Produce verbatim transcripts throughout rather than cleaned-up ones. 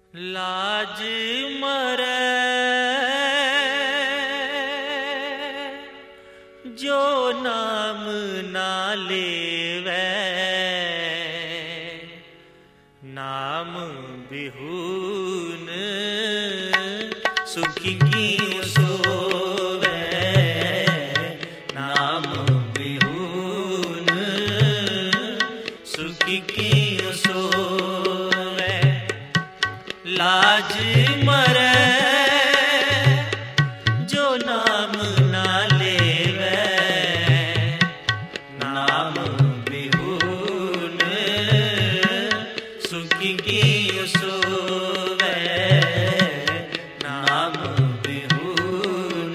लाज मरे जो नाम ना लेवे, नाम बिहुन सुखी की सोवे, नाम बिहुन सुखी की सोवे। लाज मरे जो नाम ना लेवे, नाम बिहुन सुखी की सोवे, नाम बिहुन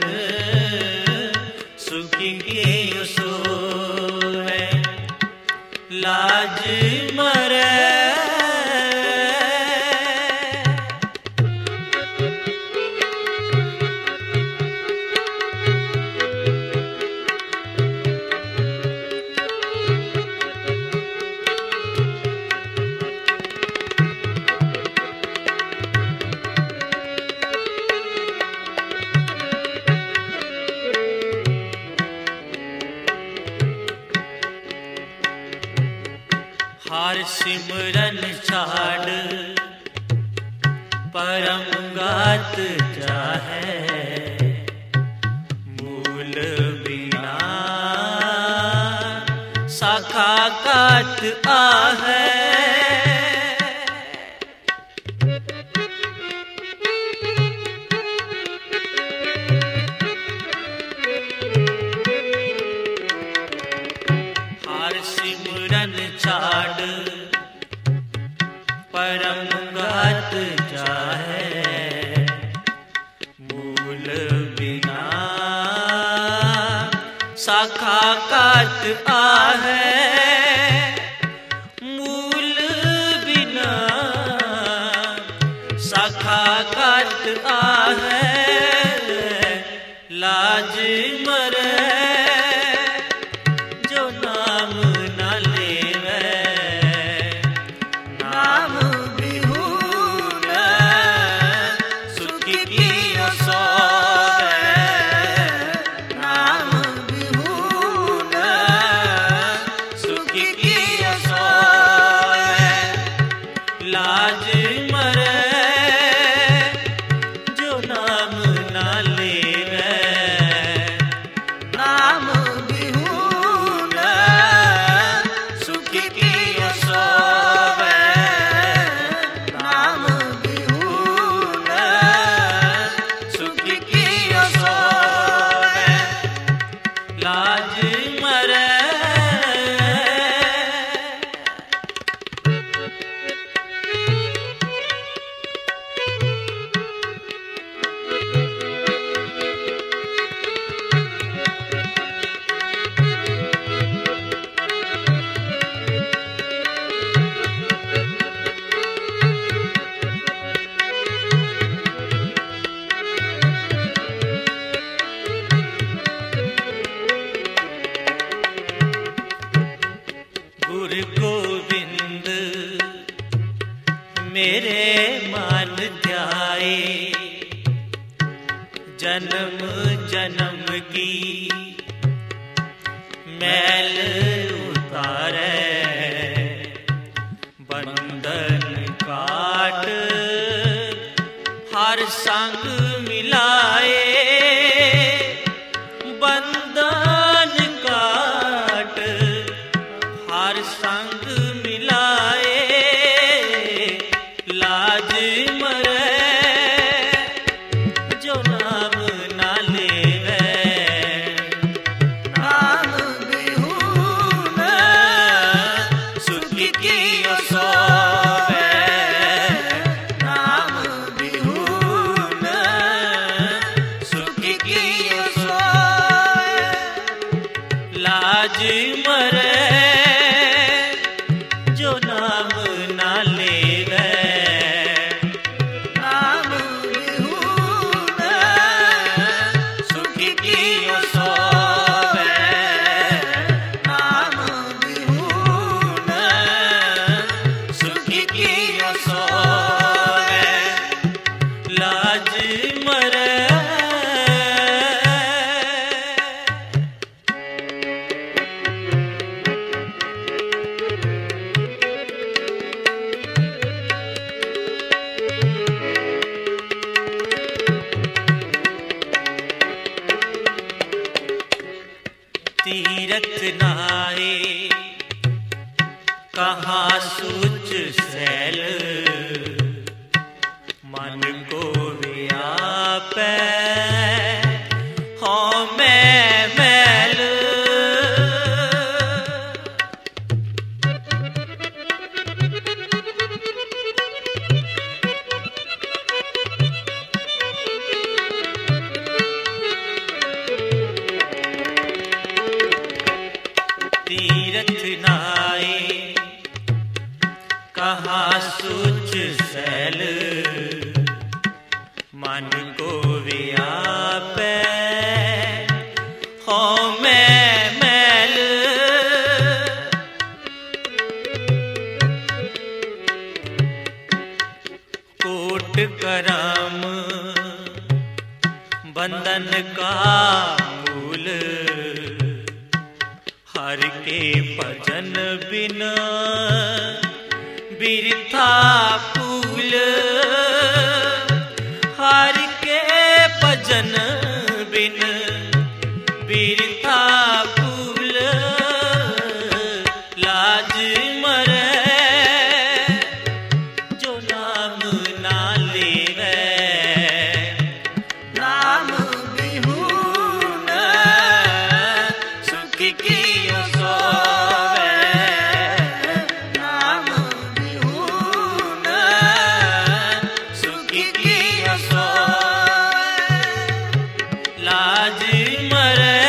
सुखी की सोवे। लाज मरे हार सिमरन छाड़ परम गात चाहे, मूल बिना शाखा कात आहे। हार सिमरन छाड़ परम गात चाहे, मूल बिना शाखा कात आहे। मूल बिना शाखा कात आहे। लाज मरे जो नाम ना लेवे, नाम बिहुन सुखी की सोवे, नाम बिहुन सुखी की सोवे। लाज मरे जो नाम ना लेवे, नाम बिहुन सुखी की सोवे, नाम बिहुन सुखी की सोवे। लाज मरे गुरु गोविंद मेरे मान ध्याए, जन्म जन्म की मैल उतारे, बंधन काट हर संग मिलाए। बंधन काट हर संग मिलाए। लाज मरे जो नाम ना लेवे, नाम बिहुन सुखी की सोवे, नाम बिहुन सुखी की सोवे। लाज मरे जो नाम ना लेवे, मोट करम बंधन का मूल, हर के भजन बिन बिरथा फूल। हर के भजन बिन बिरथा फूल, लाज मरे जो नाम ना लेवे। नाम बिहुन सुख कियो सोवे। नाम बिहुन सुख कियो सोवे। लाज मरे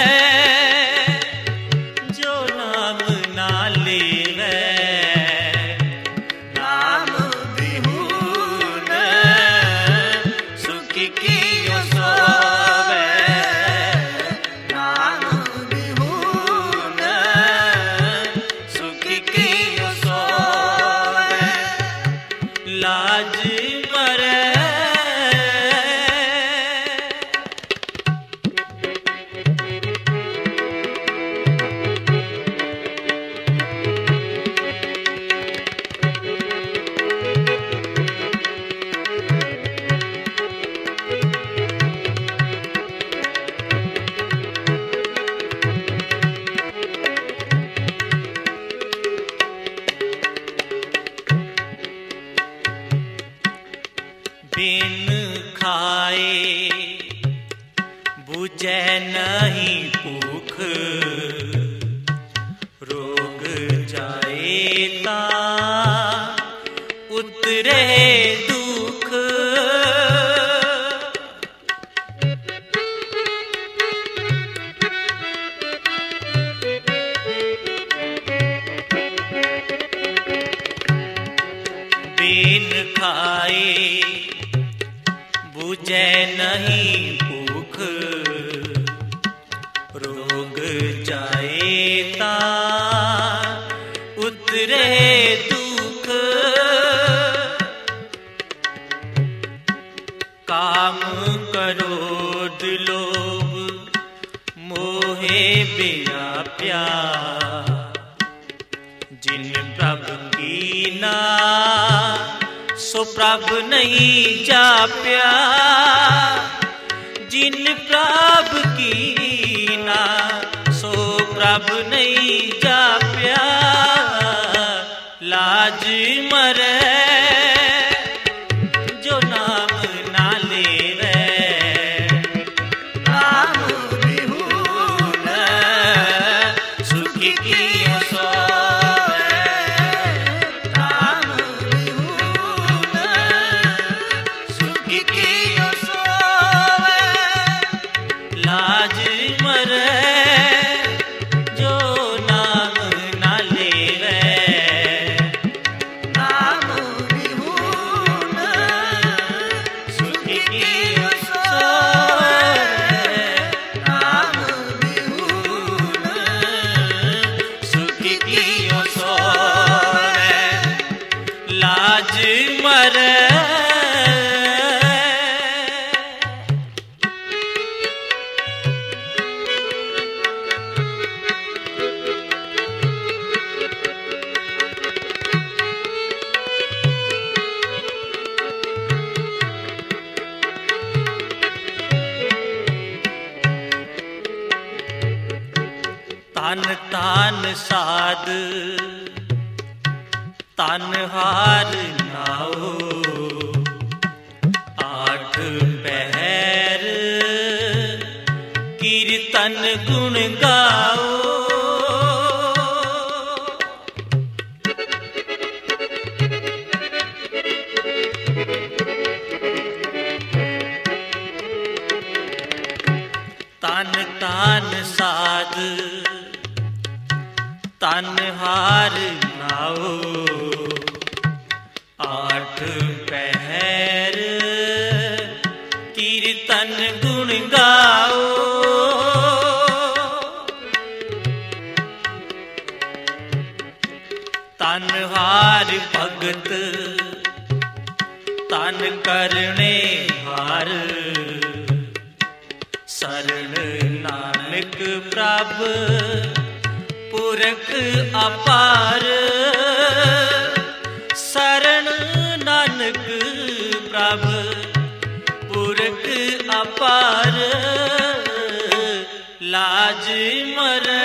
जो नाम ना लेवे। नाम बिहुन सुख कियो सोवे। नाम बिहुन सुख कियो सोवे। लाज मरे। बिन खाए बुझे नहीं भूख, रोग जाए ता उतरे दुख। बिन खाए बुझे नहीं भूख, रोग जाए ता उतरे दुख। काम क्रोध लोभ मोहे व्याप्या, जिन प्रभु कीना सो प्रभु नहीं जाप्या। जिन प्रभु कीना सो प्रभु नहीं जाप्या। लाज मरे जो नाम ना लेवे। नाम बिहुन सुख कियो सोवे। नाम बिहुन सुख कियो सोवे। लाज मरे जो नाम ना लेवे। नाम बिहुन सुख कियो सोवे। नाम बिहुन सुख कियो सोवे। लाज मरे। तान तान साध तान हार नाओ। आठ पहर कीर्तन गुण गाओ। तान तान साध तान हार नाओ। आठ पहर कीर्तन गुण गाओ। तान हार भगत तन करने हार शरण नानक प्रभ पुरख अपार शरण नानक प्रभ पुरख अपार लाज मरै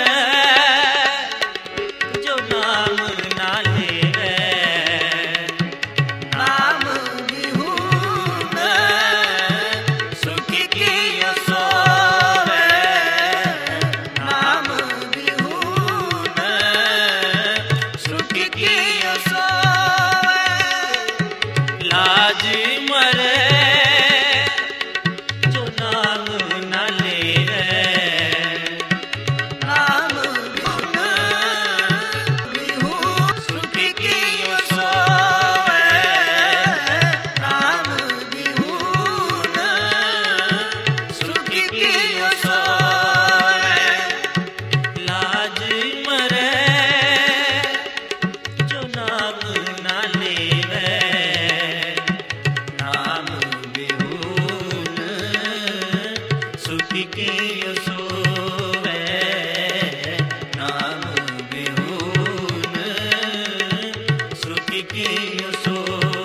जो नाम ना लेवे नाम बिहुन सुख की सोवे नाम बिहुन सुख की सोवे लाज मरै जो नाम ना लेवे नाम बिहुन बिहुन सुख की सोवे नाम बिहुन सुख की सोवे लाज मरै जो नाम ना लेवे नाम बिहुन सुख की सोवे नाम बिहुन सुख की सोवे।